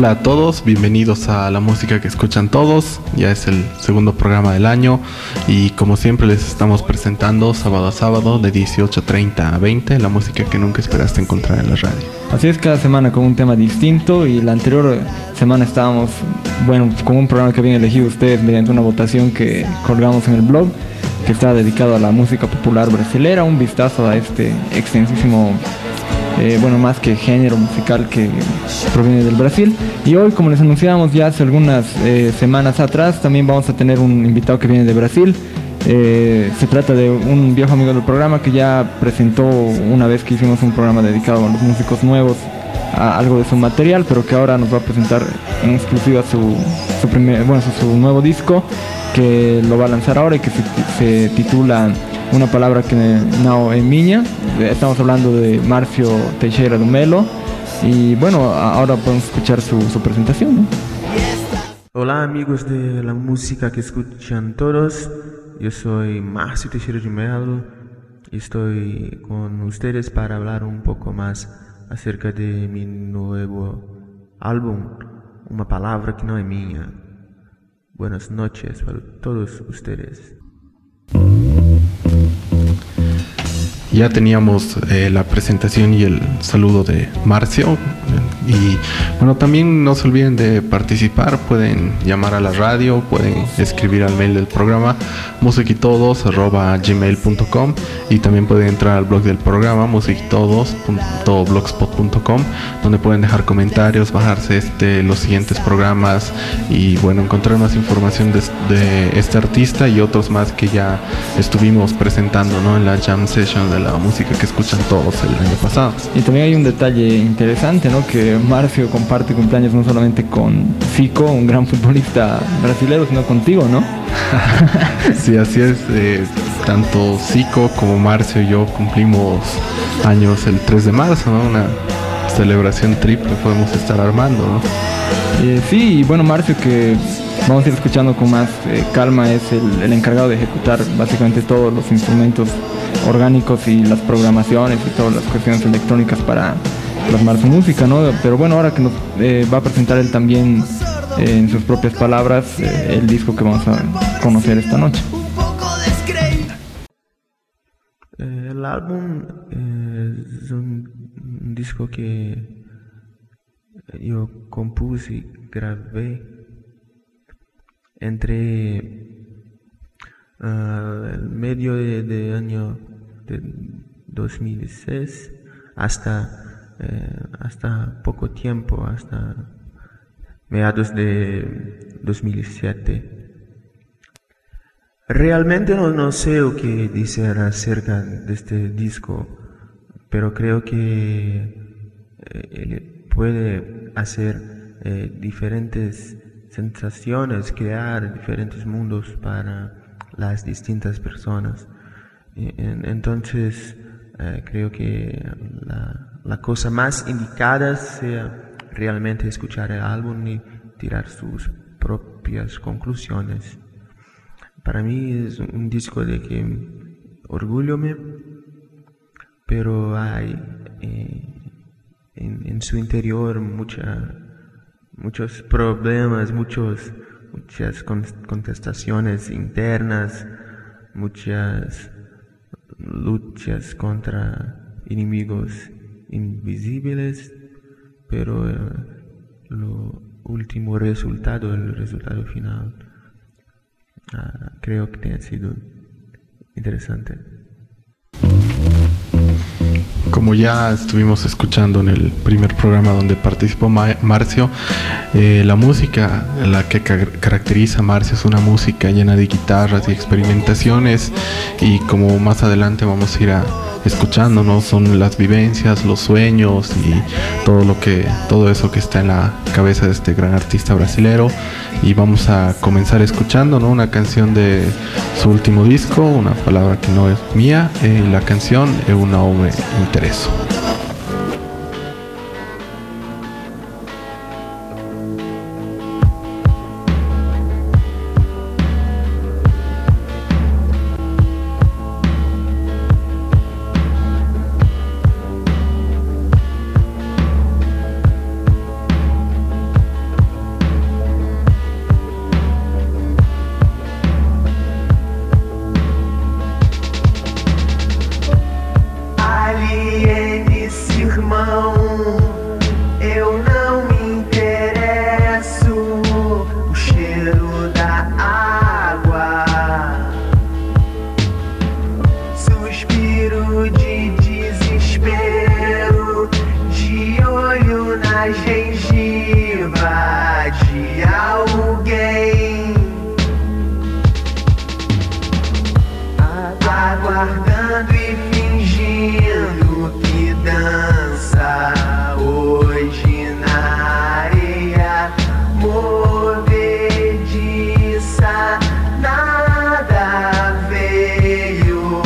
Hola a todos, bienvenidos a La Música que Escuchan Todos. Ya es el segundo programa del año y como siempre les estamos presentando sábado a sábado de 18:30 a 20 la música que nunca esperaste encontrar en la radio. Así es, cada semana con un tema distinto, y la anterior semana estábamos, con un programa que habían elegido ustedes mediante una votación que colgamos en el blog, que está dedicado a la música popular brasilera, un vistazo a este extensísimo más que género musical que proviene del Brasil. Y hoy, como les anunciábamos ya hace algunas semanas atrás, también vamos a tener un invitado que viene de Brasil. Se trata de un viejo amigo del programa que ya presentó una vez que hicimos un programa dedicado a los músicos nuevos, a algo de su material, pero que ahora nos va a presentar en exclusiva su nuevo disco, que lo va a lanzar ahora y que se titula Una Palabra que Não é Minha. Estamos hablando de Márcio Teixeira do Melo, y ahora podemos escuchar su presentación, ¿no? Hola amigos de La Música que Escuchan Todos, yo soy Márcio Teixeira de Melo y estoy con ustedes para hablar un poco más acerca de mi nuevo álbum, Uma Palavra que Não é Minha. Buenas noches para todos ustedes. Ya teníamos la presentación y el saludo de Márcio. Y también no se olviden de participar. Pueden llamar a la radio, pueden escribir al mail del programa musicitodos@gmail.com, y también pueden entrar al blog del programa musicitodos.blogspot.com, donde pueden dejar comentarios, bajarse los siguientes programas y encontrar más información de este artista y otros más que ya estuvimos presentando, ¿no?, en la jam session de La Música que Escuchan Todos el año pasado. Y también hay un detalle interesante, ¿no?, que Márcio comparte cumpleaños no solamente con Zico, un gran futbolista brasileño, sino contigo, ¿no? Sí, así es. Tanto Zico como Márcio y yo cumplimos años el 3 de marzo, ¿no? Una celebración triple podemos estar armando, ¿no? Sí, y Márcio, que vamos a ir escuchando con más calma, es el encargado de ejecutar básicamente todos los instrumentos orgánicos y las programaciones y todas las cuestiones electrónicas para plasmar su música, ¿no? Pero ahora que nos va a presentar él también en sus propias palabras el disco que vamos a conocer esta noche. El álbum es un disco que yo compuse y grabé entre el medio de año de 2006 hasta poco tiempo, hasta mediados de 2007. Realmente no sé lo que decir acerca de este disco, pero creo que él puede hacer diferentes sensaciones, crear diferentes mundos para las distintas personas. Entonces creo que la cosa más indicada sea realmente escuchar el álbum y tirar sus propias conclusiones. Para mí es un disco de que orgullo, pero hay en su interior muchos problemas, muchas contestaciones internas, muchas luchas contra enemigos invisibles, pero lo último resultado, el resultado final, creo que ha sido interesante. Como ya estuvimos escuchando en el primer programa donde participó Márcio, la música, la que caracteriza a Márcio, es una música llena de guitarras y experimentaciones, y como más adelante vamos a ir escuchando, ¿no?, son las vivencias, los sueños y todo eso que está en la cabeza de este gran artista brasilero. Y vamos a comenzar escuchando, ¿no?, una canción de su último disco, Una Palabra que Não é Minha. La canción Eu Não Me Interesso. irmão, eu não me interesso. O cheiro da água, suspiro de desespero, de olho na gengiva de alguém, aguardando e fingindo que dança hoje na areia movediça. Nada veio,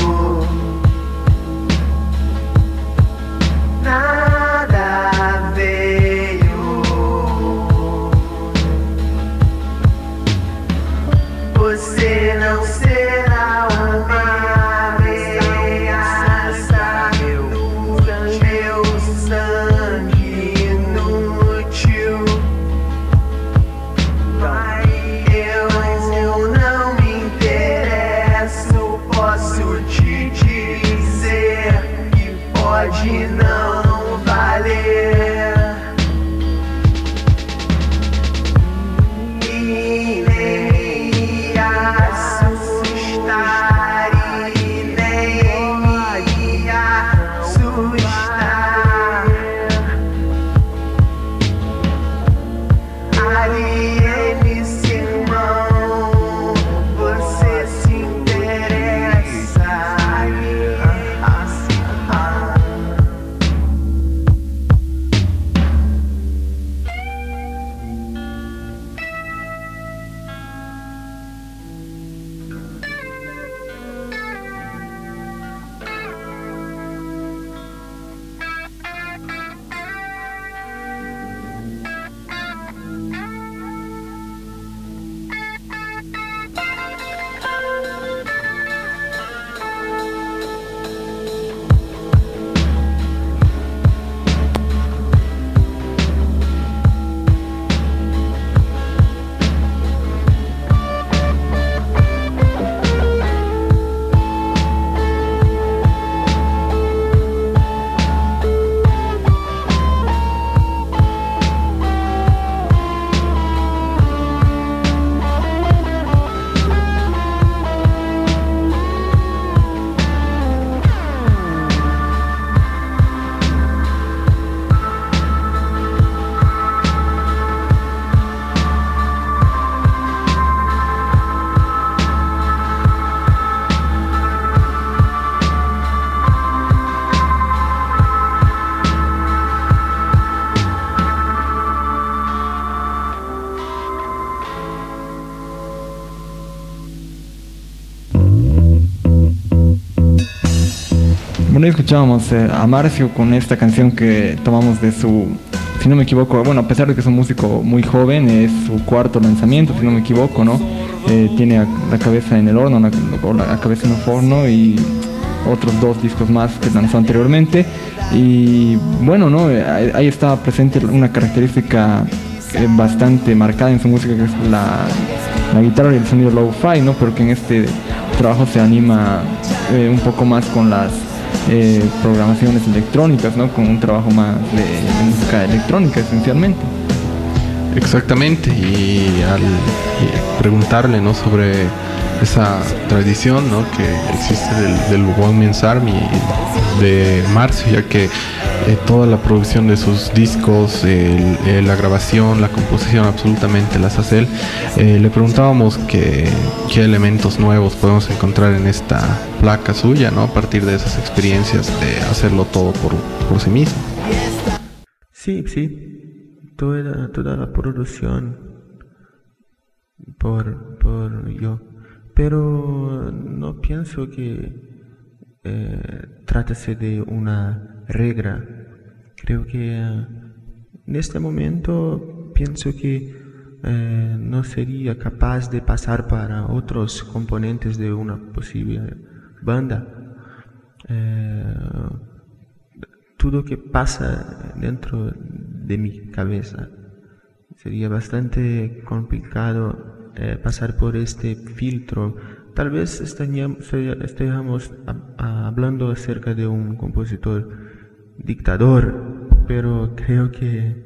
nada veio. Você não será uma ameaça do meu sangue inútil. Eu não me interesso, posso te dizer que pode não valer. E nem me assustar, e nem me assustar. Aliene-se, irmão, você se interessa. Bueno, escuchábamos a Marcio con esta canción que tomamos de su, si no me equivoco, bueno, a pesar de que es un músico muy joven, es su cuarto lanzamiento, si no me equivoco, ¿no? Tiene la cabeza en el horno, la cabeza en un forno y otros 2 discos más que lanzó anteriormente. Y bueno, ¿no? Ahí está presente una característica bastante marcada en su música, que es la guitarra y el sonido low-fi, ¿no? Porque en este trabajo se anima un poco más con las programaciones electrónicas, ¿no? Con un trabajo más de música electrónica esencialmente. Exactamente, y al preguntarle, ¿no?, sobre esa tradición, ¿no?, que existe del One Man's Army de Marcio, ya que toda la producción de sus discos, la grabación, la composición, absolutamente las hace él. Le preguntábamos qué elementos nuevos podemos encontrar en esta placa suya, ¿no?, a partir de esas experiencias de hacerlo todo por sí mismo. Sí, toda la producción por yo, pero no pienso que tratase de una regla. Creo que en este momento pienso que no sería capaz de pasar para otros componentes de una posible banda. Todo que pasa dentro de mi cabeza sería bastante complicado pasar por este filtro. Tal vez estaríamos hablando acerca de un compositor dictador, pero creo que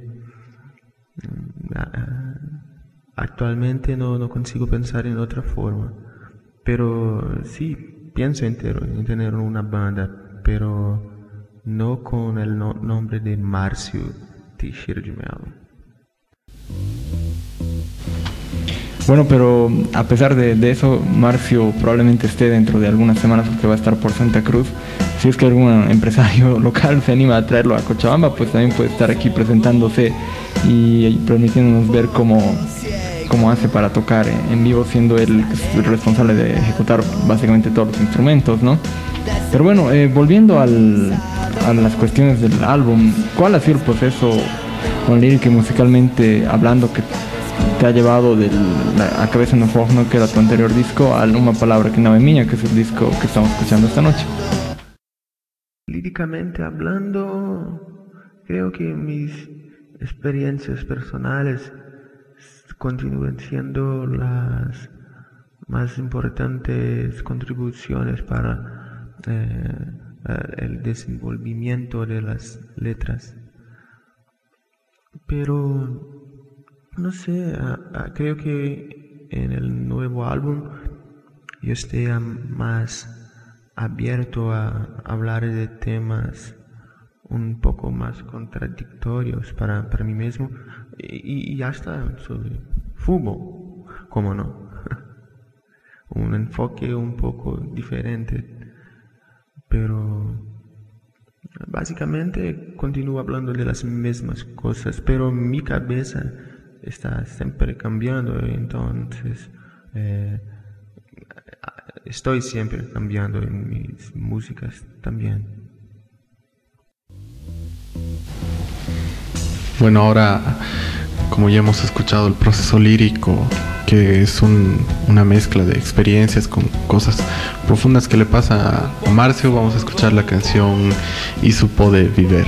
actualmente no consigo pensar en otra forma. Pero sí, pienso en tener una banda, pero no con el nombre de Márcio Teixeira de Mello. Bueno, pero a pesar de eso, Márcio probablemente esté dentro de algunas semanas porque va a estar por Santa Cruz. Si es que algún empresario local se anima a traerlo a Cochabamba, pues también puede estar aquí presentándose y permitiéndonos ver cómo hace para tocar en vivo, siendo él el responsable de ejecutar básicamente todos los instrumentos, ¿no? Pero bueno, volviendo a las cuestiones del álbum, ¿cuál ha sido el proceso con lírica y musicalmente hablando que te ha llevado de A Cabeza no Fogno, que era tu anterior disco, a Uma Palabra que Nave Miña, que es el disco que estamos escuchando esta noche? Líricamente hablando, creo que mis experiencias personales continúan siendo las más importantes contribuciones para el desenvolvimiento de las letras. Pero no sé, creo que en el nuevo álbum yo esté más abierto a hablar de temas un poco más contradictorios para mí mismo y hasta sobre fútbol, ¿cómo no? Un enfoque un poco diferente, pero básicamente continúo hablando de las mismas cosas, pero mi cabeza está siempre cambiando, entonces estoy siempre cambiando en mis músicas también. Bueno, ahora, como ya hemos escuchado el proceso lírico, que es una mezcla de experiencias con cosas profundas que le pasa a Márcio, vamos a escuchar la canción Y supo de Viver.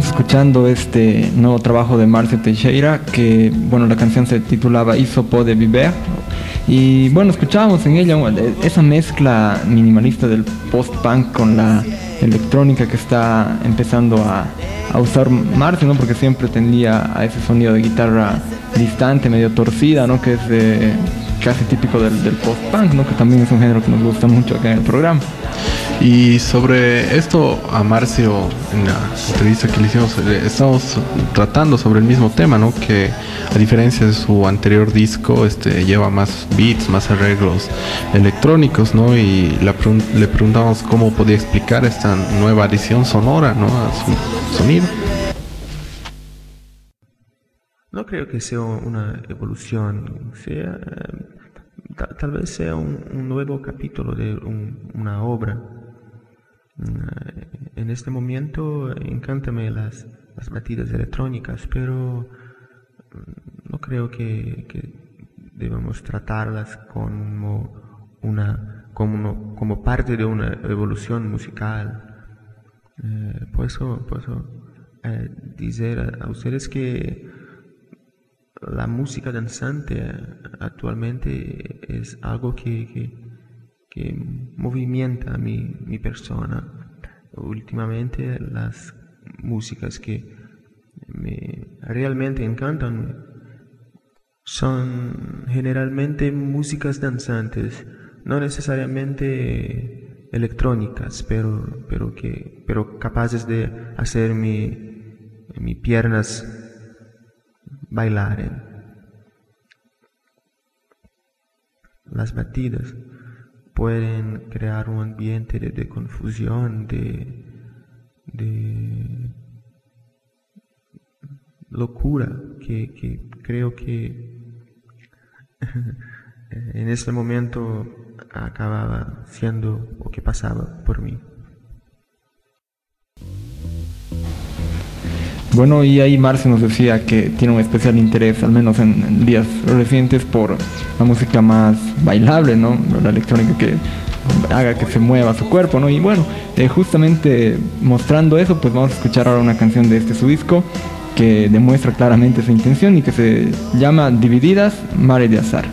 estamos escuchando este nuevo trabajo de Marcio Teixeira, que bueno, la canción se titulaba Isso Pode Viver. Y bueno, escuchábamos en ella esa mezcla minimalista del post-punk con la electrónica que está empezando a usar Marcio, ¿no? Porque siempre tendía a ese sonido de guitarra distante, medio torcida, ¿no? Que es casi típico del post-punk, ¿no? Que también es un género que nos gusta mucho acá en el programa. Y sobre esto, a Marcio, en la entrevista que le hicimos, estamos tratando sobre el mismo tema, ¿no? Que a diferencia de su anterior disco, lleva más beats, más arreglos electrónicos, ¿no? Y le preguntamos cómo podía explicar esta nueva adición sonora, ¿no? A su sonido. No creo que sea una evolución, tal vez sea un nuevo capítulo de una obra. En este momento encántame las batidas electrónicas, pero no creo que debamos tratarlas como parte de una evolución musical. Puedo decir a ustedes que la música danzante actualmente es algo que movimienta mi persona. Últimamente las músicas que me realmente encantan son generalmente músicas danzantes, no necesariamente electrónicas, pero capaces de hacer mis piernas bailar. Las batidas pueden crear un ambiente de confusión, de locura, que creo que en este momento acababa siendo o que pasaba por mí. Bueno, y ahí Marcio nos decía que tiene un especial interés, al menos en días recientes, por la música más bailable, ¿no? La electrónica que haga que se mueva su cuerpo, ¿no? Y bueno, justamente mostrando eso, pues vamos a escuchar ahora una canción de su disco que demuestra claramente esa intención y que se llama Divididas, Mare de Azar.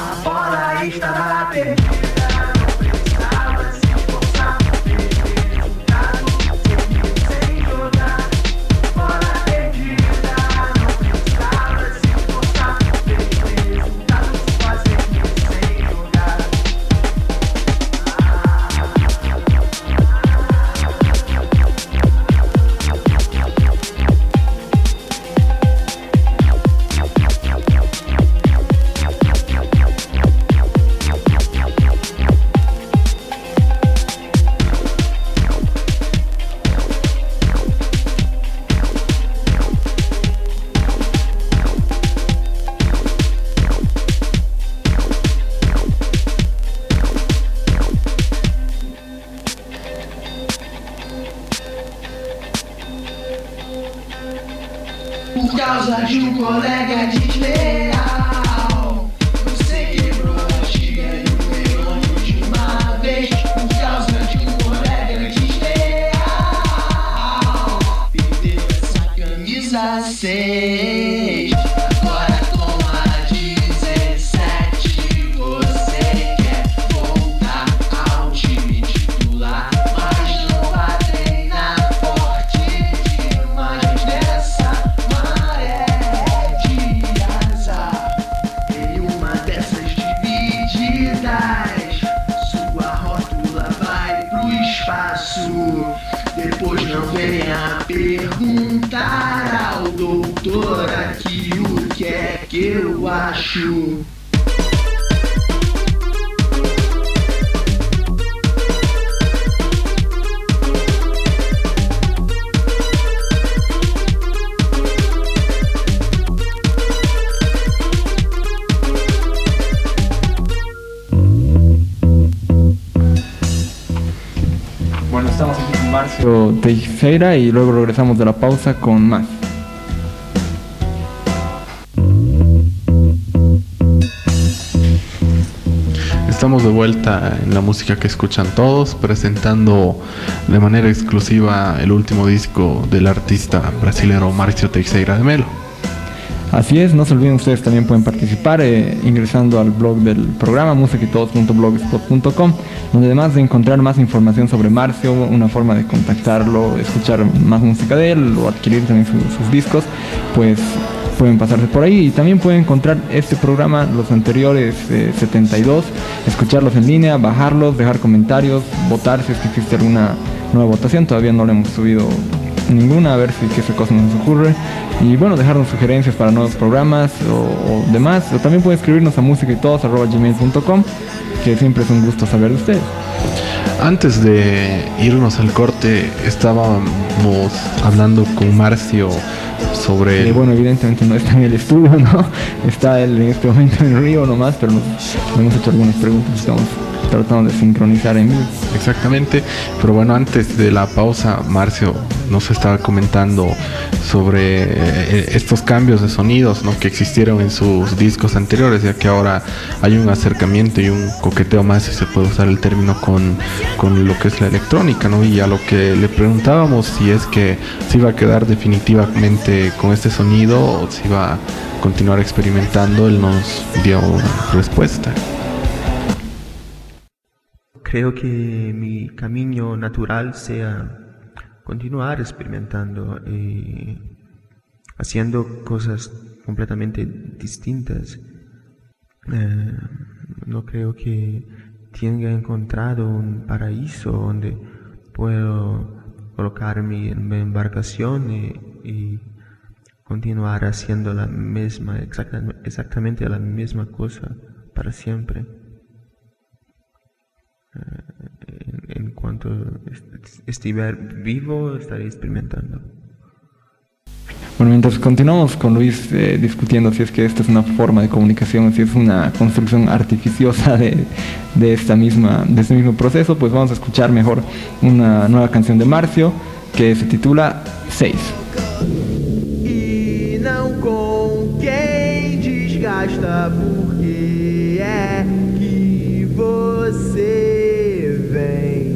A bola estava perdida, não precisava se esforçar pra ter resultado. Sem jogar, bola perdida, não precisava se esforçar pra ter resultado. Sozinho, sem jogar. Por causa de um colega desleal, você quebrou a antiga e o leão de uma vez. Por causa de um colega desleal, perdeu essa camisa 6. Agora toma 17. Você quer voltar ao time titular, mas não vai treinar forte demais nessa maré de azar. Em uma dessas divididas, sua rótula vai pro espaço. Depois não venha perguntar ao doutor aqui o que é que eu acho. Bueno, estamos aquí con Marcio Teixeira y luego regresamos de la pausa con más. Estamos de vuelta en la música que escuchan todos, presentando de manera exclusiva el último disco del artista brasilero Marcio Teixeira de Melo. Así es, no se olviden, ustedes también pueden participar ingresando al blog del programa musiquitodos.blogspot.com, donde además de encontrar más información sobre Marcio, una forma de contactarlo, escuchar más música de él o adquirir también sus discos, pues pueden pasarse por ahí. Y también pueden encontrar este programa, los anteriores 72, escucharlos en línea, bajarlos, dejar comentarios, votar si es que existe alguna nueva votación. Todavía no le hemos subido ninguna, a ver si qué cosa nos ocurre. Y bueno, dejarnos sugerencias para nuevos programas o demás. O también pueden escribirnos a musiquitodos@gmail.com, que siempre es un gusto saber de ustedes. Antes de irnos al corte, estábamos hablando con Marcio sobre... Bueno, evidentemente no está en el estudio, ¿no? Está él en este momento en Río nomás, pero nos hemos hecho algunas preguntas, estamos tratando de sincronizar en vivo. Exactamente, pero bueno, antes de la pausa, Marcio nos estaba comentando sobre estos cambios de sonidos, ¿no?, que existieron en sus discos anteriores, ya que ahora hay un acercamiento y un coqueteo más, si se puede usar el término, con lo que es la electrónica, ¿no? Y a lo que le preguntábamos si es que se iba a quedar definitivamente con este sonido o si iba a continuar experimentando, él nos dio una respuesta. Creo que mi camino natural sea continuar experimentando y haciendo cosas completamente distintas. No creo que tenga encontrado un paraíso donde puedo colocarme en mi embarcación y continuar haciendo la misma, exactamente la misma cosa para siempre. En cuanto estiver vivo, estaré experimentando. Bueno, mientras continuamos con Luis discutiendo si es que esta es una forma de comunicación, si es una construcción artificiosa de este mismo proceso, pues vamos a escuchar mejor una nueva canción de Marcio que se titula 6. E não com quem desgasta, porque é que você vem.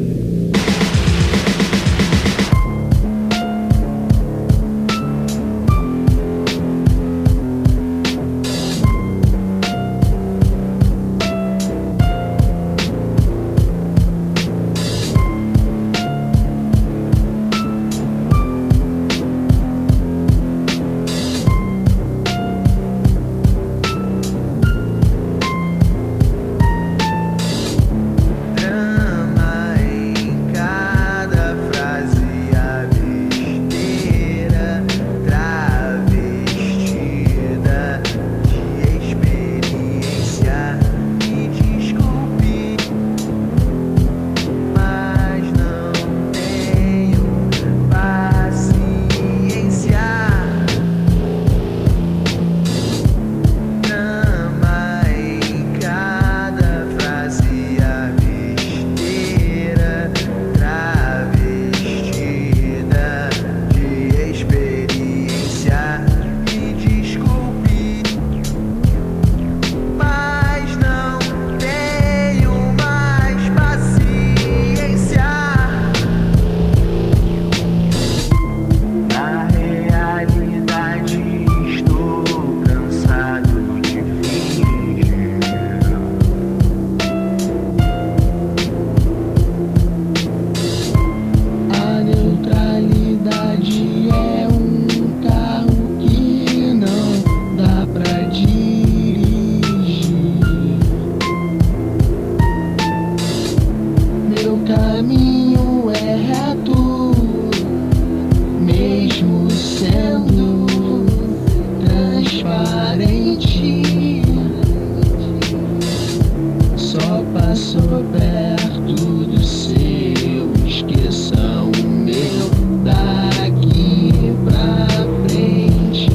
caminho é reto, mesmo sendo transparente. Só passou perto do seu, esqueça o meu daqui pra frente.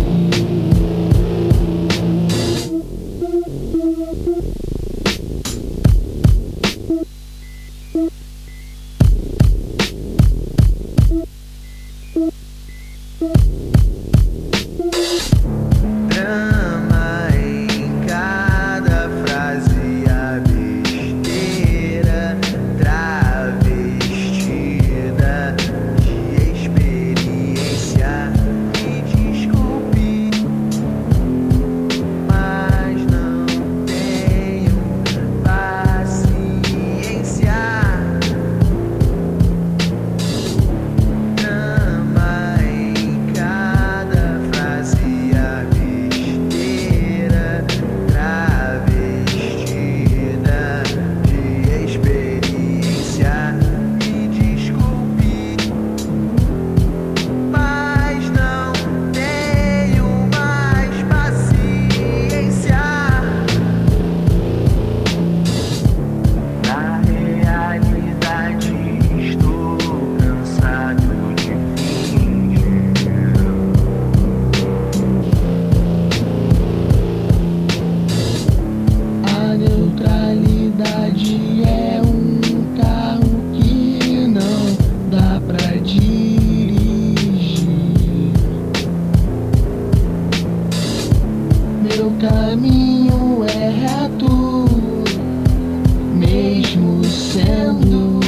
Drama em cada frase, a besteira travestida de experiência. Me desculpe, mas não tenho paciência. Drama em cada frase, a besteira travestida de experiência. Me desculpe, mas não tenho mais paciência. Na realidade estou cansado de fingir. A neutralidade é um carro que não dá pra dirigir. Meu caminho é reto, mesmo sendo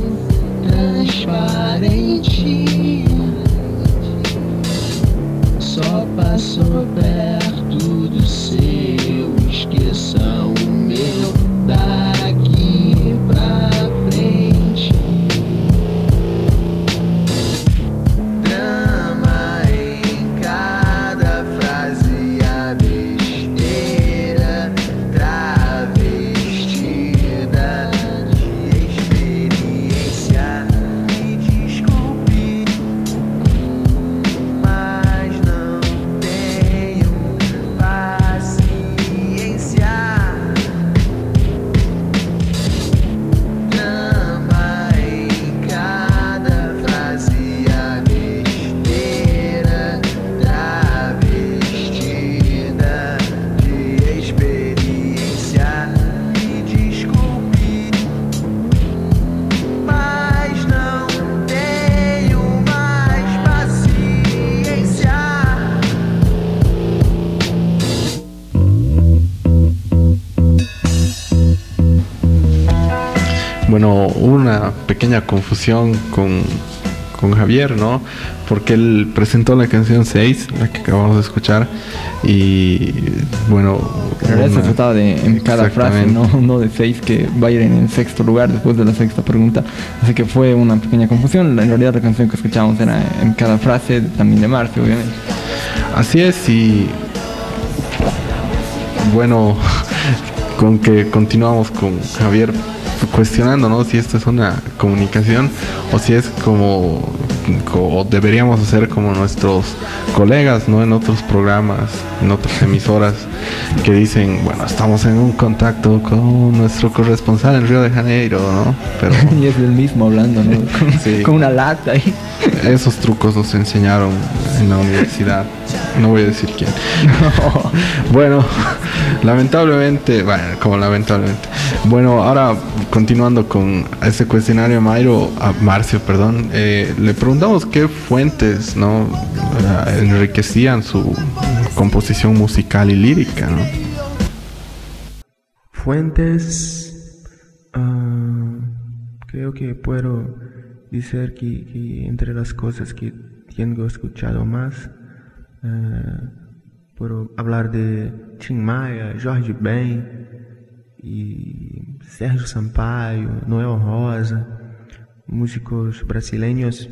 transparente. Só passou perto do seu, esqueça o meu daqui pra frente. Drama em cada frase, a besteira travestida de experiência. Me desculpe, mas não tenho paciência. Drama em cada frase, a besteira travestida de experiência. Me desculpe, mas não tenho mais paciência. Bueno, una pequeña confusión con Javier, ¿no? Porque él presentó la canción 6, la que acabamos de escuchar, y bueno... En realidad se trataba de en cada frase, Exactamente. no de 6, que va a ir en el sexto lugar después de la sexta pregunta. Así que fue una pequeña confusión. En realidad la canción que escuchábamos era en cada frase, también de Marcio, obviamente. Así es, y bueno, con que continuamos con Javier cuestionando, ¿no? Si esto es una comunicación o si es como o deberíamos hacer como nuestros colegas, ¿no? En otros programas, en otras emisoras que dicen, bueno, estamos en un contacto con nuestro corresponsal en Río de Janeiro, ¿no? Pero Y es el mismo hablando, ¿no? Sí. Con una lata ahí. esos trucos los enseñaron en la universidad. No voy a decir quién. Bueno, lamentablemente, Bueno, ahora continuando con este cuestionario a Marcio, perdón, le preguntamos qué fuentes, ¿no? Enriquecían su composición musical y lírica, ¿no? Fuentes, creo que puedo decir que entre las cosas que tengo escuchado más, puedo hablar de Tim Maia, Jorge Ben y Sérgio Sampaio, Noel Rosa, músicos brasileños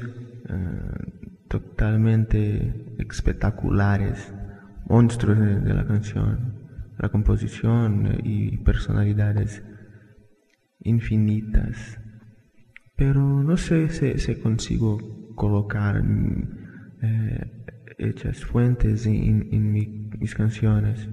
totalmente espectaculares, monstruos de la canción, la composición y personalidades infinitas. pero no sé si consigo colocar hechas fuentes en mis canciones.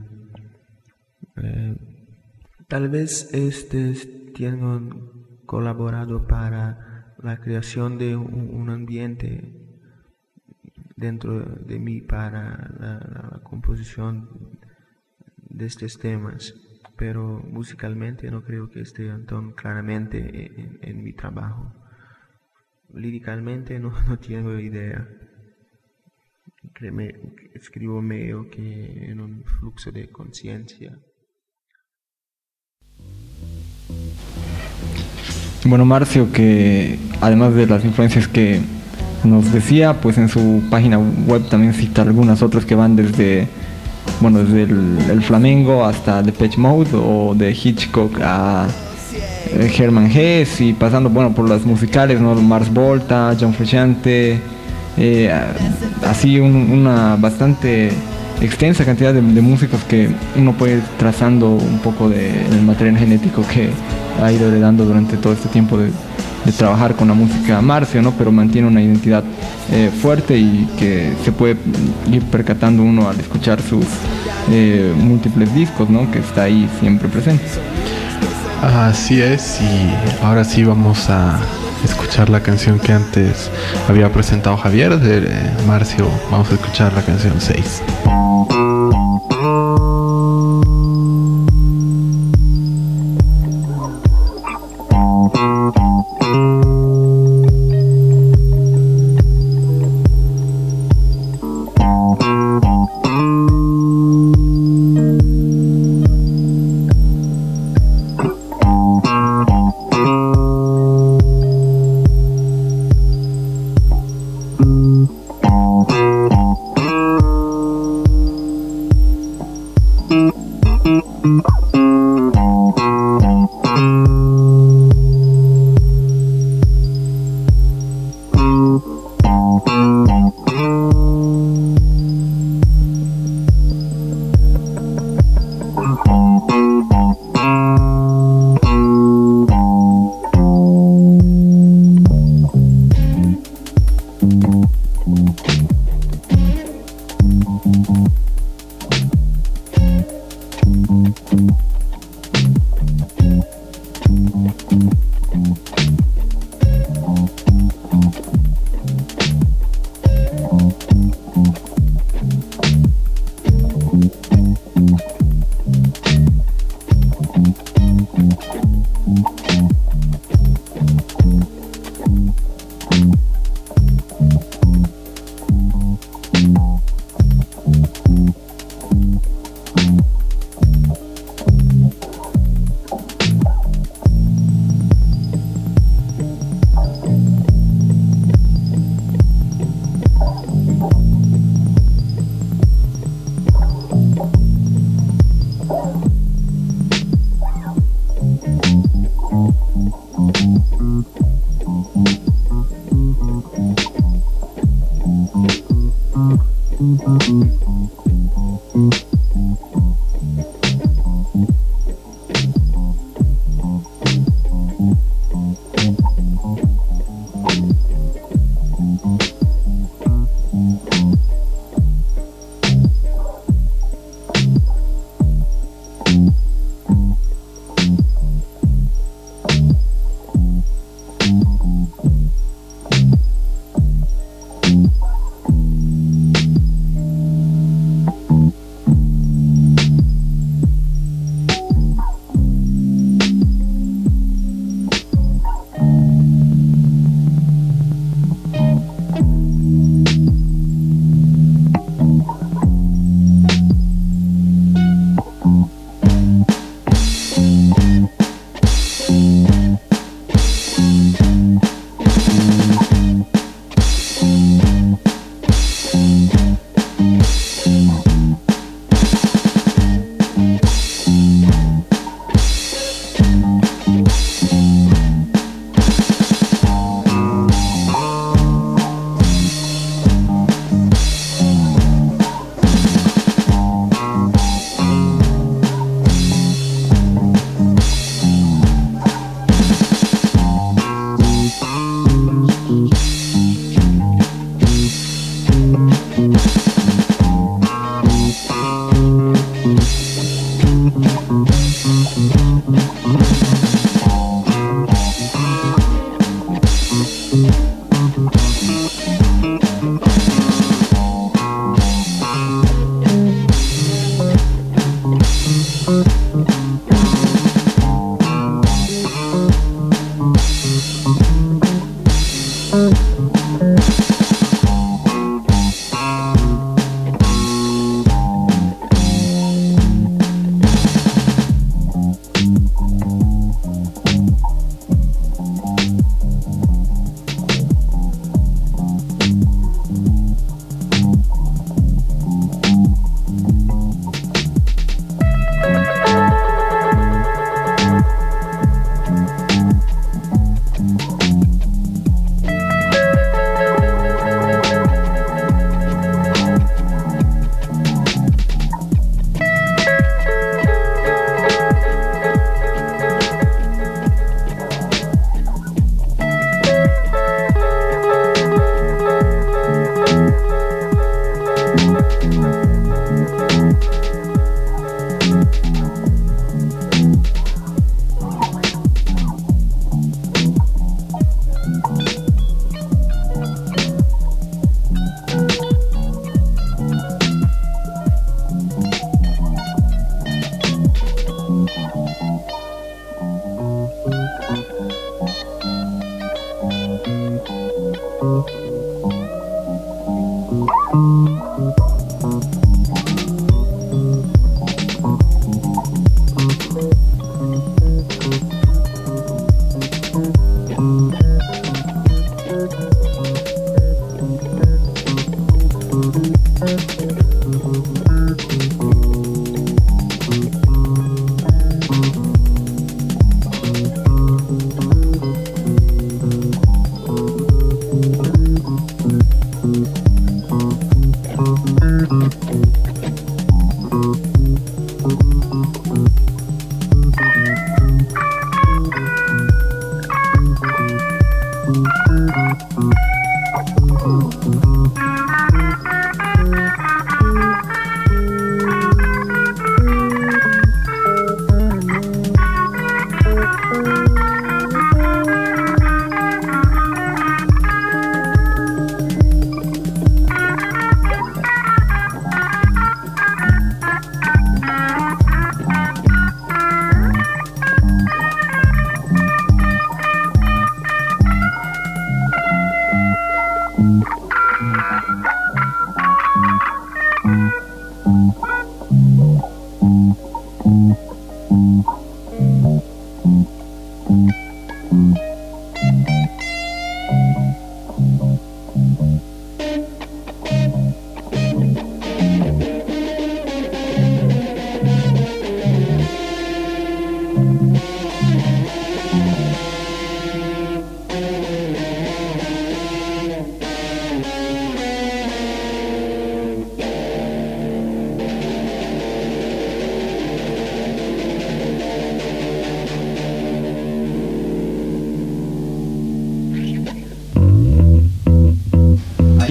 Tal vez estos tengan colaborado para la creación de un ambiente dentro de mí para la composición de estos temas, pero musicalmente no creo que estén tan claramente en mi trabajo. Líricamente no tengo idea. Escribo medio que en un flujo de conciencia. Bueno, Marcio, que además de las influencias que nos decía, pues en su página web también cita algunas otras que van desde el flamenco hasta Depeche Mode, o de Hitchcock a Hermann Hesse, y pasando por las musicales, ¿no? Mars Volta, John Frusciante, así una bastante extensa cantidad de músicos que uno puede ir trazando un poco del material genético que ha ido heredando durante todo este tiempo de trabajar con la música Marcio, ¿no? Pero mantiene una identidad fuerte y que se puede ir percatando uno al escuchar sus múltiples discos, ¿no? Que está ahí siempre presente. Así es, y ahora sí vamos a escuchar la canción que antes había presentado Javier de Marcio. Vamos a escuchar la canción 6.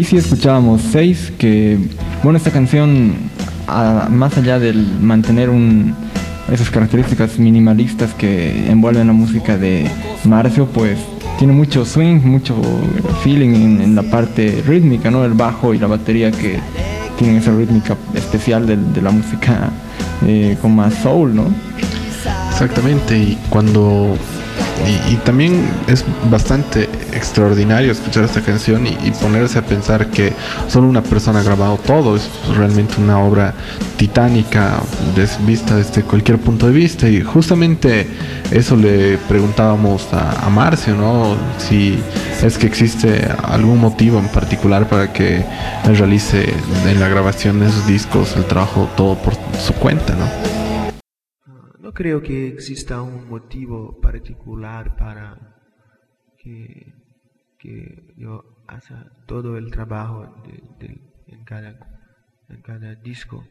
aquí sí escuchábamos 6, que bueno, esta canción, más allá del mantener esas características minimalistas que envuelven la música de Marcio, pues tiene mucho swing, mucho feeling en la parte rítmica, ¿no? El bajo y la batería que tienen esa rítmica especial de la música con más soul, ¿no? Exactamente, y también es bastante extraordinario escuchar esta canción y ponerse a pensar que solo una persona ha grabado todo. Es realmente una obra titánica vista desde cualquier punto de vista, y justamente eso le preguntábamos a Marcio, ¿no? Si es que existe algún motivo en particular para que él realice en la grabación de esos discos el trabajo todo por su cuenta, ¿no? No creo que exista un motivo particular para que yo haga todo el trabajo en cada disco.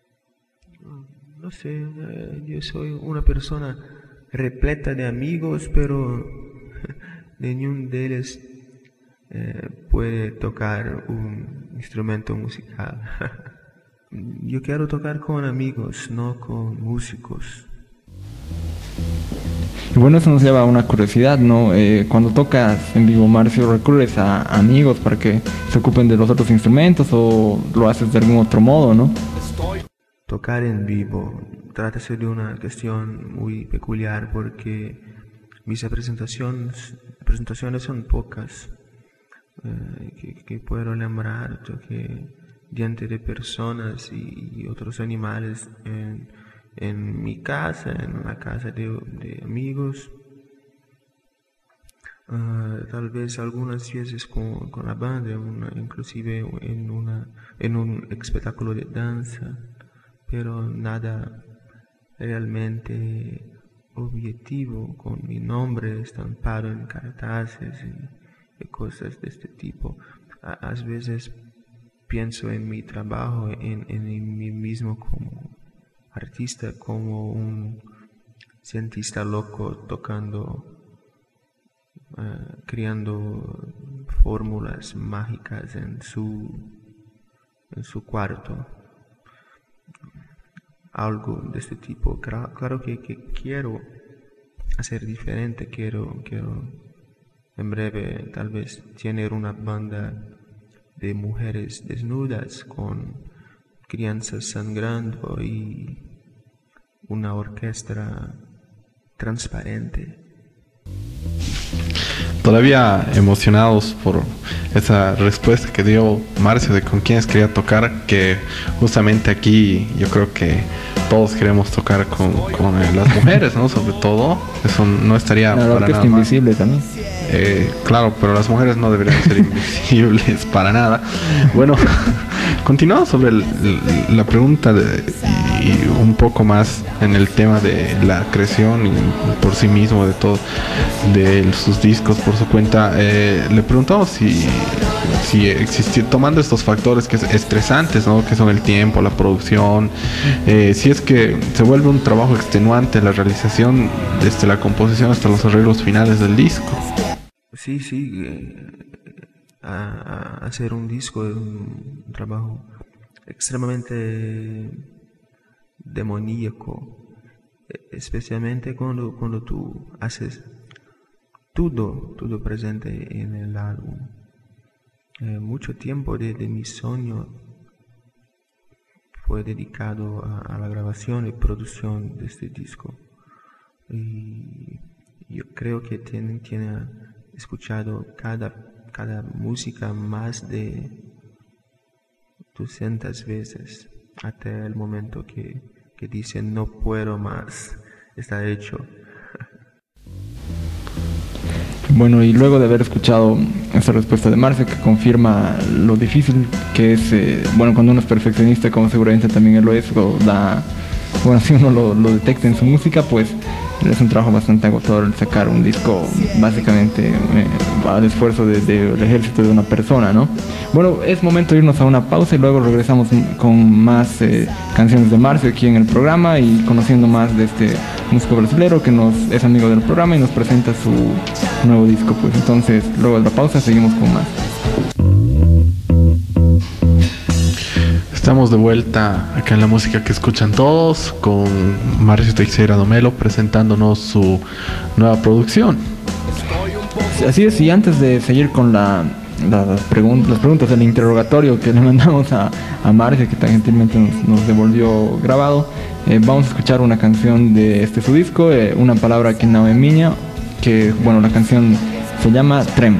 No sé, yo soy una persona repleta de amigos, pero ninguno de ellos puede tocar un instrumento musical. Yo quiero tocar con amigos, no con músicos. Y bueno, eso nos lleva a una curiosidad, ¿no? Cuando tocas en vivo, Marcio, ¿recurres a amigos para que se ocupen de los otros instrumentos o lo haces de algún otro modo, no? Tocar en vivo trata de una cuestión muy peculiar porque mis presentaciones son pocas. Que puedo lembrar, toqué diante de personas y otros animales en mi casa, en la casa de amigos, tal vez algunas veces con la banda, inclusive en un espectáculo de danza, pero nada realmente objetivo con mi nombre estampado en carteles y cosas de este tipo. A veces pienso en mi trabajo, en mí mismo como artista, como un cientista loco tocando, creando fórmulas mágicas en su cuarto. Algo de este tipo. Claro que quiero hacer diferente, quiero en breve tal vez tener una banda de mujeres desnudas con crianzas sangrando y una orquesta transparente. Todavía emocionados por esa respuesta que dio Marcio de con quiénes quería tocar, que justamente aquí yo creo que todos queremos tocar con las mujeres, ¿no? Sobre todo, eso no estaría la para nada invisible también. Claro, pero las mujeres no deberían ser invisibles para nada. Bueno, continuamos sobre la pregunta y un poco más en el tema de la creación y por sí mismo de todo, de sus discos por su cuenta. Le preguntamos si existir, tomando estos factores que es estresantes, ¿no? Que son el tiempo, la producción, si es que se vuelve un trabajo extenuante la realización desde la composición hasta los arreglos finales del disco. Sí, hacer un disco es un trabajo extremadamente demoníaco, especialmente cuando tú haces todo presente en el álbum. Mucho tiempo de mi sueño fue dedicado a la grabación y producción de este disco. Y yo creo que tiene escuchado cada música más de 200 veces hasta el momento que dicen no puedo más, está hecho. Bueno, y luego de haber escuchado esa respuesta de Marcio que confirma lo difícil que es, cuando uno es perfeccionista, como seguramente también él lo es, si uno lo detecta en su música, pues es un trabajo bastante agotador sacar un disco básicamente al esfuerzo del ejército de una persona, ¿no? Bueno, es momento de irnos a una pausa y luego regresamos con más canciones de Marcio aquí en el programa y conociendo más de este músico brasilero que es amigo del programa y nos presenta su nuevo disco. Pues entonces, luego de la pausa seguimos con más. Estamos de vuelta acá en la música que escuchan todos con Marcio Teixeira Domelo presentándonos su nueva producción. Así es, y antes de seguir con las preguntas del interrogatorio que le mandamos a Marcio, que tan gentilmente nos devolvió grabado, vamos a escuchar una canción de su disco, Una palabra que no es mía, que bueno, la canción se llama Trem.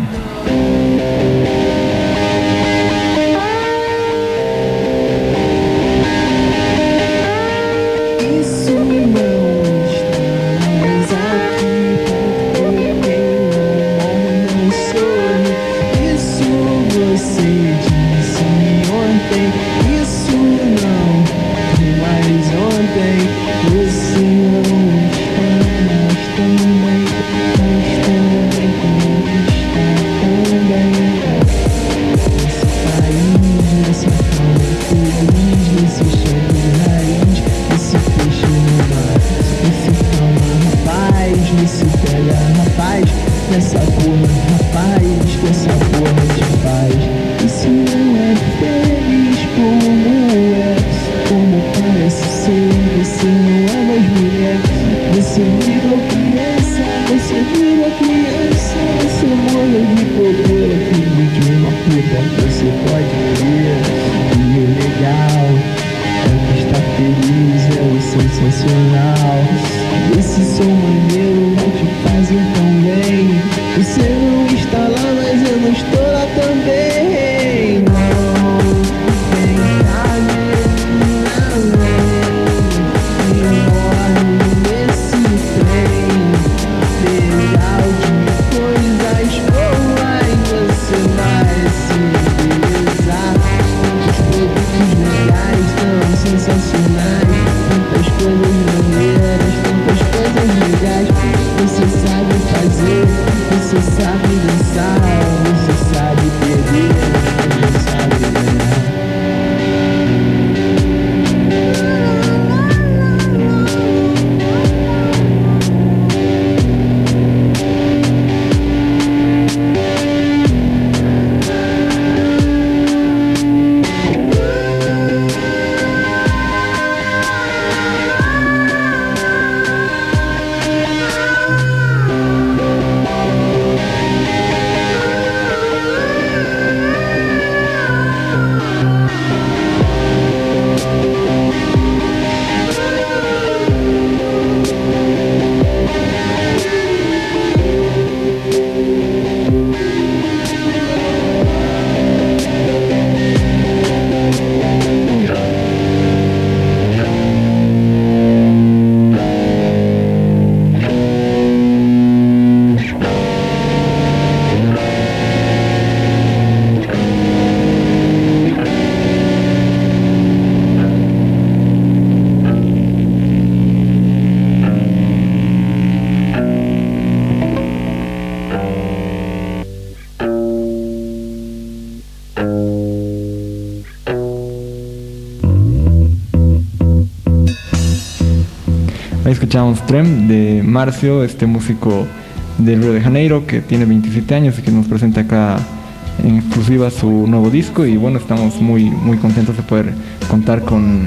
Ahí escuchamos Trem de Marcio, este músico del Río de Janeiro que tiene 27 años y que nos presenta acá en exclusiva su nuevo disco. Y bueno, estamos muy contentos de poder contar con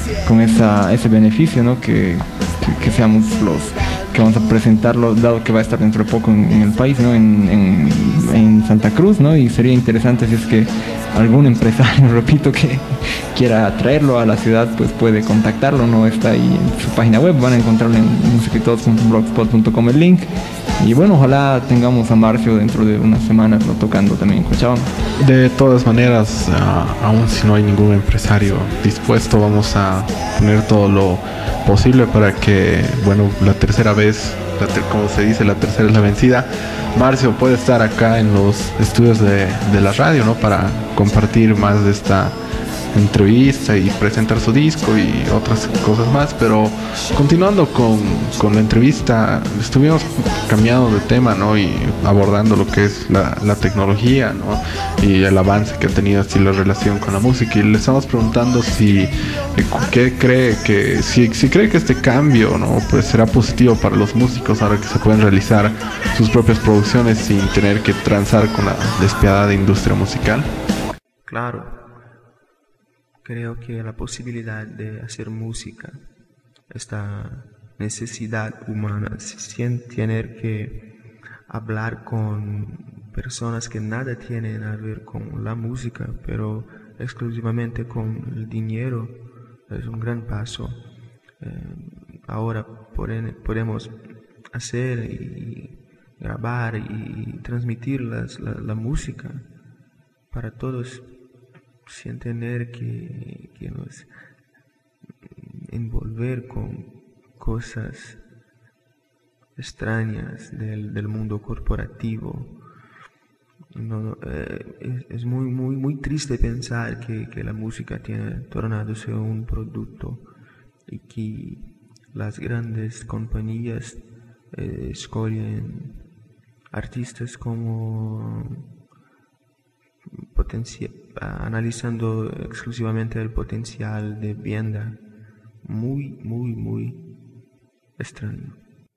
ese beneficio, ¿no? Que seamos los que vamos a presentarlo, dado que va a estar dentro de poco en el país, ¿no? En Santa Cruz, ¿no? Y sería interesante si es que algún empresario, repito, que quiera traerlo a la ciudad, pues puede contactarlo, ¿no? Está ahí en su página web, van a encontrarlo en musicitodos.blogspot.com el link. Y bueno, ojalá tengamos a Marcio dentro de unas semanas lo tocando también en Cochabamba. De todas maneras, aún si no hay ningún empresario dispuesto, vamos a poner todo lo posible para que, bueno, la tercera vez, como se dice, la tercera es la vencida. Marcio puede estar acá en los estudios de la radio, ¿no? Para compartir más de esta entrevista y presentar su disco y otras cosas más. Pero continuando con la entrevista, estuvimos cambiando de tema, ¿no? Y abordando lo que es la tecnología, ¿no? Y el avance que ha tenido así la relación con la música, y le estamos preguntando si cree que este cambio, ¿no? Pues será positivo para los músicos ahora que se pueden realizar sus propias producciones sin tener que transar con la despiadada industria musical. Claro. creo que la posibilidad de hacer música, esta necesidad humana, sin tener que hablar con personas que nada tienen a ver con la música, pero exclusivamente con el dinero, es un gran paso. Ahora podemos hacer y grabar y transmitir la música para todos sin tener que nos envolver con cosas extrañas del mundo corporativo. No, es muy triste pensar que la música tiene tornándose un producto y que las grandes compañías escogen artistas como analizando exclusivamente el potencial de venta. Muy extraño.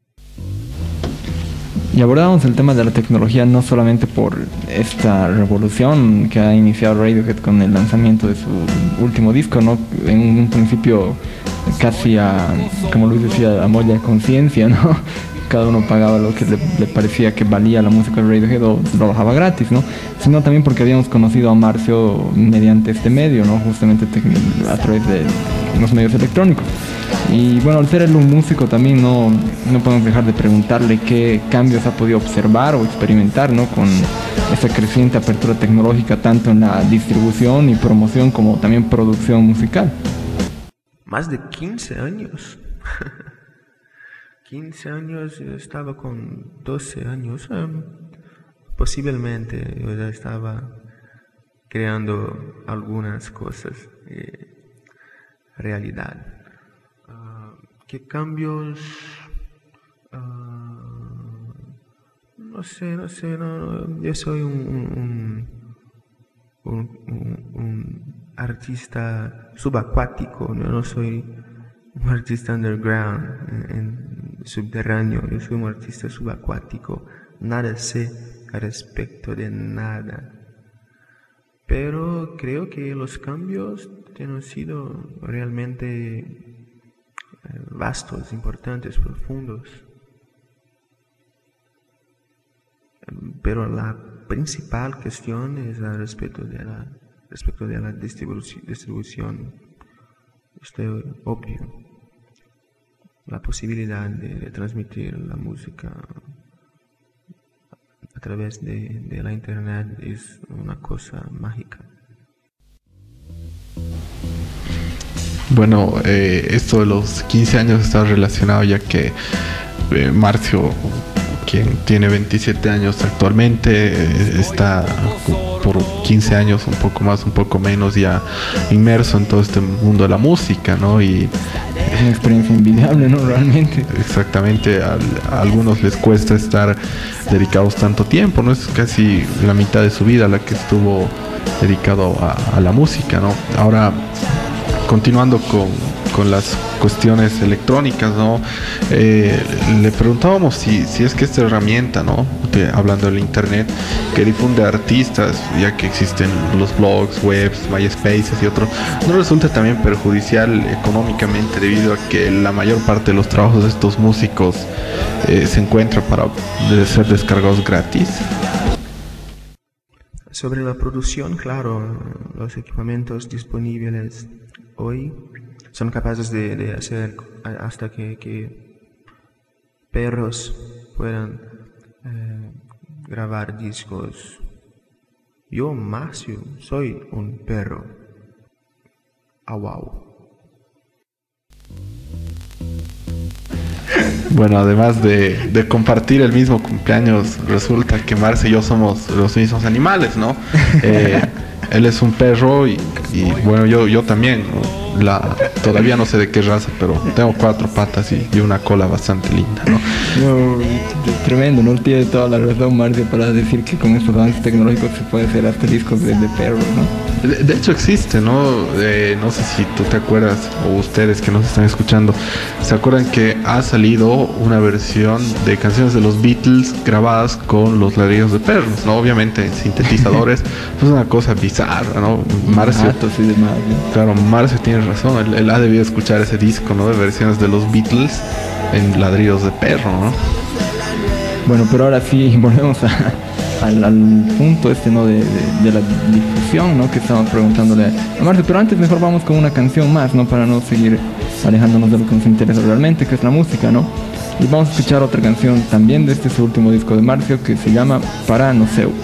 Y abordamos el tema de la tecnología no solamente por esta revolución que ha iniciado Radiohead con el lanzamiento de su último disco, ¿no? En un principio casi como Luis decía, a molla de conciencia, ¿no? Cada uno pagaba lo que le parecía que valía la música de Radiohead o lo bajaba gratis, ¿no? Sino también porque habíamos conocido a Marcio mediante este medio, ¿no? Justamente a través de los medios electrónicos. Y bueno, al ser él un músico también no podemos dejar de preguntarle qué cambios ha podido observar o experimentar, ¿no? Con esa creciente apertura tecnológica tanto en la distribución y promoción como también producción musical. Más de 15 años. 15 años, yo estaba con 12 años. Posiblemente yo ya estaba creando algunas cosas, realidad. ¿Qué cambios? No sé, yo soy un artista subacuático, yo no soy un artista underground, subterráneo, yo soy un artista subacuático, nada sé al respecto de nada. Pero creo que los cambios han sido realmente vastos, importantes, profundos. Pero la principal cuestión es al respecto de la distribución. Esto es obvio. La posibilidad de transmitir la música a través de la internet es una cosa mágica. Bueno, esto de los 15 años está relacionado ya que Marcio, quien tiene 27 años actualmente, está por 15 años, un poco más, un poco menos, ya inmerso en todo este mundo de la música, ¿no? Y es una experiencia envidiable, ¿no? Realmente. Exactamente, a algunos les cuesta estar dedicados tanto tiempo, ¿no? Es casi la mitad de su vida la que estuvo dedicado a la música, ¿no? Ahora, continuando con las cuestiones electrónicas, ¿no? Le preguntábamos si es que esta herramienta, ¿no? Hablando del internet, que difunde artistas, ya que existen los blogs, webs, MySpaces y otros, ¿no resulta también perjudicial económicamente debido a que la mayor parte de los trabajos de estos músicos se encuentra para ser descargados gratis? Sobre la producción, claro, los equipamientos disponibles hoy son capaces de hacer hasta que perros puedan grabar discos. Yo, Marcio, soy un perro. Wow. Bueno, además de compartir el mismo cumpleaños, resulta que Marce y yo somos los mismos animales, ¿no? Él es un perro y bueno, yo también, ¿no? Todavía no sé de qué raza, pero tengo 4 patas y una cola bastante linda, ¿no? No, tremendo, ¿no? Tiene toda la razón Marcio para decir que con estos avances tecnológicos se puede hacer hasta discos de perros, ¿no? De hecho existe, ¿no? No sé si tú te acuerdas, o ustedes que nos están escuchando, ¿se acuerdan que ha salido una versión de canciones de los Beatles grabadas con los ladridos de perros, ¿no? Obviamente sintetizadores, es una cosa bizarra. bizarra, ¿no? Marcio, Ratos y demás, ¿no? claro, Marcio tiene razón, él ha debido escuchar ese disco, ¿no? De versiones de los Beatles en ladridos de perro, ¿no? Bueno, pero ahora sí volvemos al punto este, ¿no? De la difusión, ¿no? Que estamos preguntándole a Marcio. Pero antes mejor vamos con una canción más, ¿no? Para no seguir alejándonos de lo que nos interesa realmente, que es la música, ¿no? Y vamos a escuchar otra canción también de su último disco de Marcio, que se llama Para No Seu.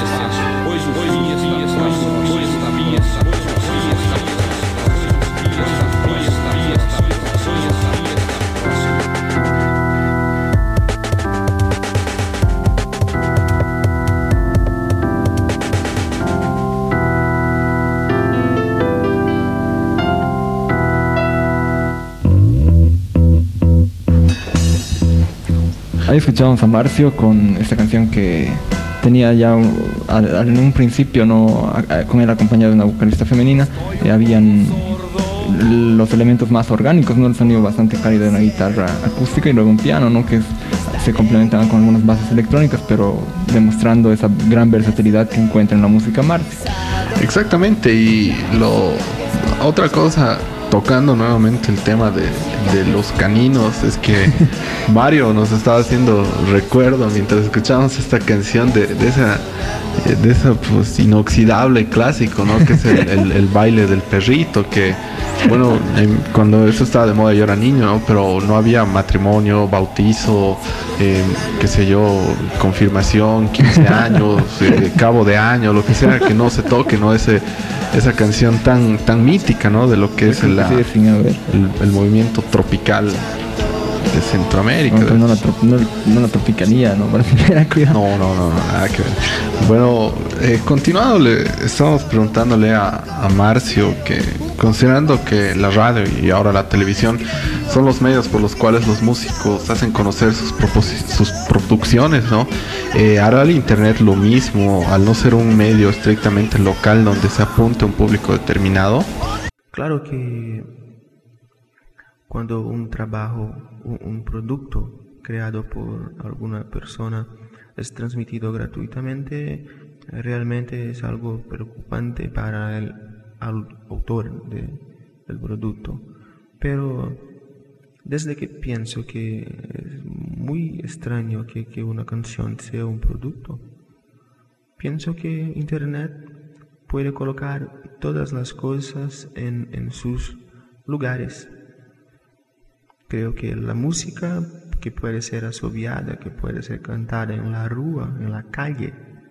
Pois o fim está, pois o fim está, pois o fim está. Ahí escuchábamos a Marcio con esta canción que tenía ya en un principio, no, con él acompañado de una vocalista femenina, habían los elementos más orgánicos, ¿no? El sonido bastante cálido de una guitarra acústica y luego un piano, ¿no? Que se complementaban con algunas bases electrónicas, pero demostrando esa gran versatilidad que encuentra en la música Marcio. Exactamente, y otra cosa, tocando nuevamente el tema de los caninos, es que Mario nos estaba haciendo recuerdo mientras escuchábamos esta canción de esa pues inoxidable clásico, ¿no? Que es el baile del perrito, que bueno, cuando eso estaba de moda yo era niño, ¿no? Pero no había matrimonio, bautizo, qué sé yo, confirmación, 15 años, cabo de año, lo que sea, que no se toque, ¿no? Esa canción tan mítica, ¿no? De lo que es el movimiento tropical de Centroamérica. No la tropicalía, ¿no? Para tener cuidado. No, nada que ver. Bueno, continuando, estamos preguntándole a Marcio que, considerando que la radio y ahora la televisión son los medios por los cuales los músicos hacen conocer sus producciones, ¿no? ¿Hará el internet lo mismo al no ser un medio estrictamente local donde se apunte a un público determinado? Claro que cuando un trabajo, un producto creado por alguna persona es transmitido gratuitamente, realmente es algo preocupante para el autor del producto. Pero desde que pienso que es muy extraño que una canción sea un producto, pienso que Internet puede colocar todas las cosas en sus lugares. Creo que la música que puede ser asobiada, que puede ser cantada en la rúa, en la calle,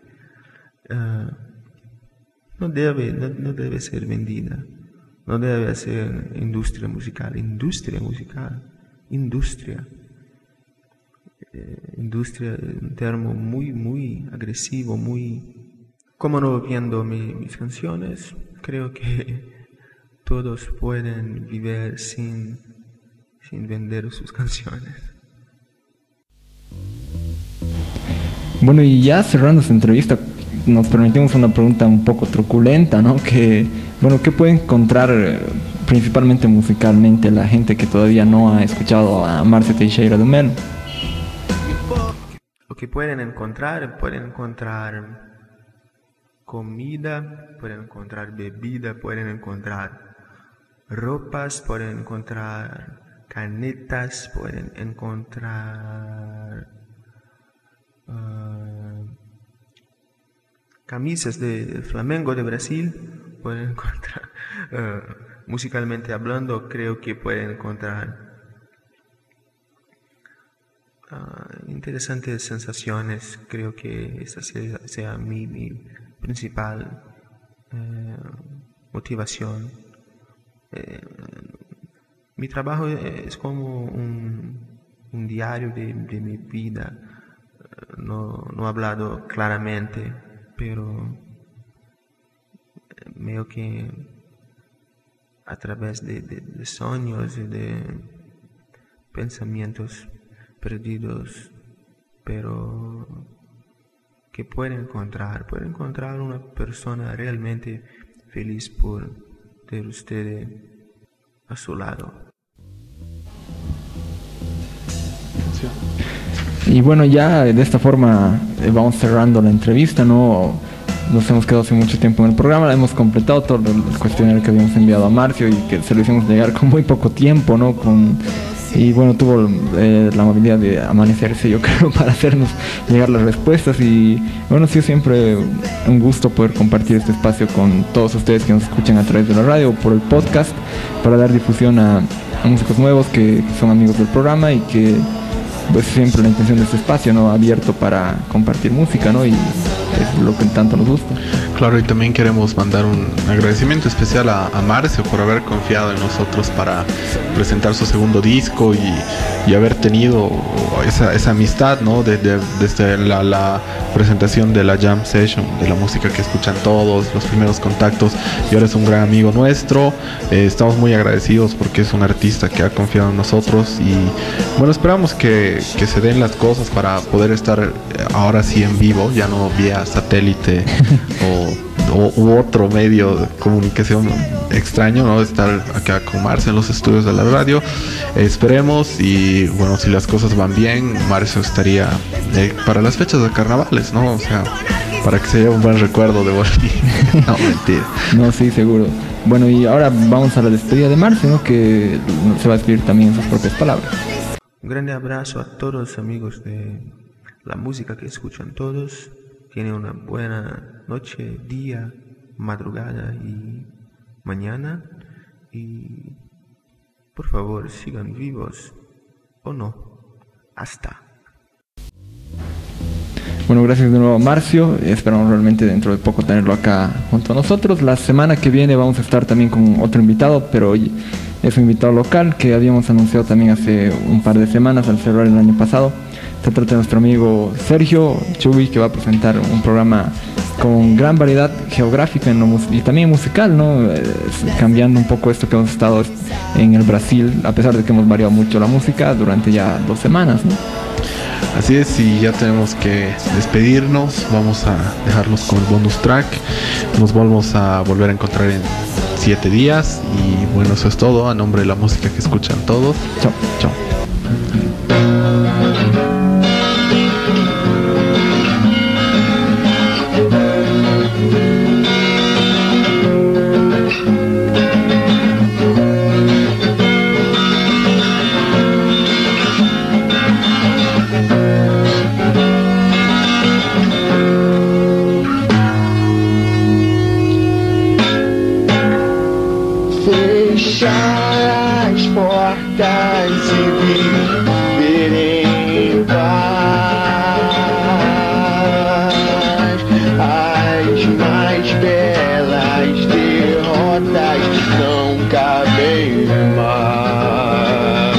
no debe ser vendida, no debe ser industria musical un termo muy agresivo, muy... Como no viendo mis canciones, creo que todos pueden vivir sin vender sus canciones. Bueno, y ya cerrando esta entrevista, nos permitimos una pregunta un poco truculenta, ¿no? Que, bueno, ¿qué puede encontrar principalmente musicalmente la gente que todavía no ha escuchado a Marcio Teixeira do Melo? Lo que pueden encontrar comida, pueden encontrar bebida, pueden encontrar ropas, pueden encontrar canetas, pueden encontrar camisas del Flamengo de Brasil, pueden encontrar, musicalmente hablando, creo que pueden encontrar interesantes sensaciones. Creo que esa sea mi principal motivación. Mi trabajo es como un diario de mi vida. No he hablado claramente, pero veo que a través de sueños y de pensamientos perdidos, pero que pueden encontrar una persona realmente feliz por tener usted a su lado. Y bueno, ya de esta forma vamos cerrando la entrevista, ¿no? Nos hemos quedado hace mucho tiempo en el programa, hemos completado todo el cuestionario que habíamos enviado a Marcio y que se lo hicimos llegar con muy poco tiempo, ¿no? Y bueno, tuvo la amabilidad de amanecerse, yo creo, para hacernos llegar las respuestas. Y bueno, ha sido siempre un gusto poder compartir este espacio con todos ustedes que nos escuchan a través de la radio o por el podcast, para dar difusión a músicos nuevos que son amigos del programa y que pues siempre la intención de este espacio, ¿no? Abierto para compartir música, ¿no? Y es lo que tanto nos gusta. Claro, y también queremos mandar un agradecimiento especial a Marcio por haber confiado en nosotros para presentar su segundo disco y y haber tenido esa amistad, ¿no? Desde la presentación de la Jam Session, de la música que escuchan todos, los primeros contactos, y ahora es un gran amigo nuestro. Estamos muy agradecidos porque es un artista que ha confiado en nosotros y bueno, esperamos que se den las cosas para poder estar ahora sí en vivo, ya no vía satélite u otro medio de comunicación extraño, ¿no? Estar acá con Marcio en los estudios de la radio. Esperemos, y bueno, si las cosas van bien, Marcio estaría para las fechas de carnavales, ¿no? O sea, para que se lleve un buen recuerdo de Bolivia. No, mentira. No, sí, seguro. Bueno, y ahora vamos a la despedida de Marcio, ¿no? Que se va a despedir también en sus propias palabras. Un grande abrazo a todos los amigos de la música que escuchan todos. Tienen una buena noche, día, madrugada y mañana. Y por favor, sigan vivos o no. Hasta. Bueno, gracias de nuevo a Marcio. Esperamos realmente dentro de poco tenerlo acá junto a nosotros. La semana que viene vamos a estar también con otro invitado, pero es un invitado local que habíamos anunciado también hace un par de semanas al cerrar el año pasado. Se trata de nuestro amigo Sergio Chubi, que va a presentar un programa con gran variedad geográfica y también musical, ¿no? Cambiando un poco esto que hemos estado en el Brasil, a pesar de que hemos variado mucho la música durante ya 2 semanas, ¿no? Así es, y ya tenemos que despedirnos. Vamos a dejarlos con el bonus track. Nos vamos a volver a encontrar en 7 días. Y bueno, eso es todo. A nombre de la música que escuchan todos. Chao, chao. Fechar as portas e viver em paz. As mais belas derrotas não cabem mais.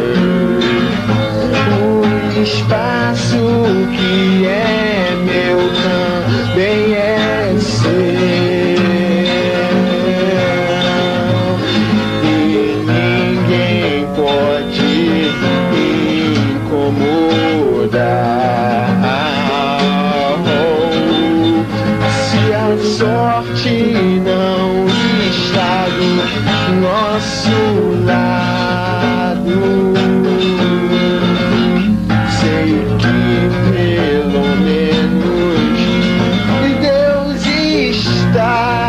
O espaço que é meu também é seu. Sorte não está do nosso lado. Sei que pelo menos Deus está.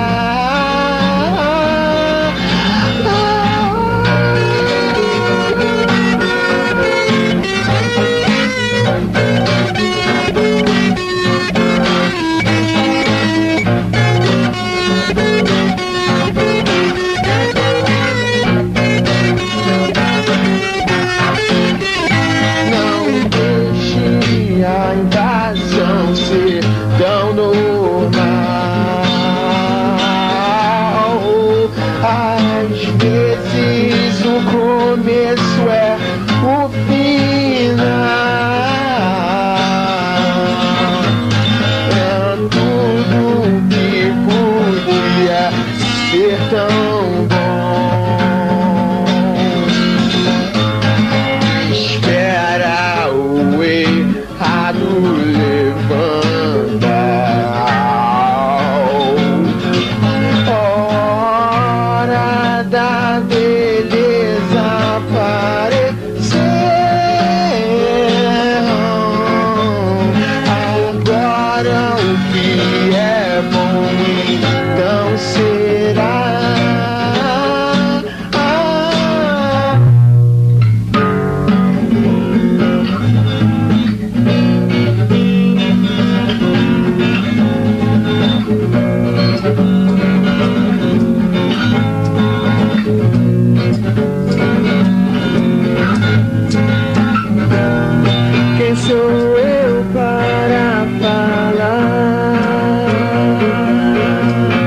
Sou eu para falar.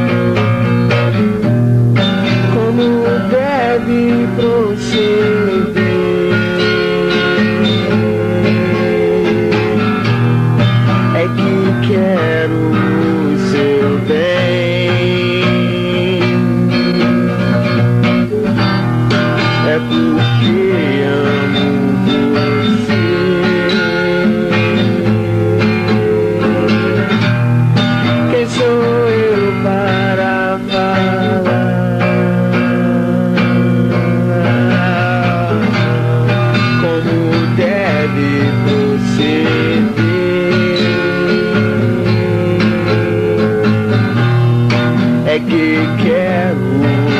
que quero.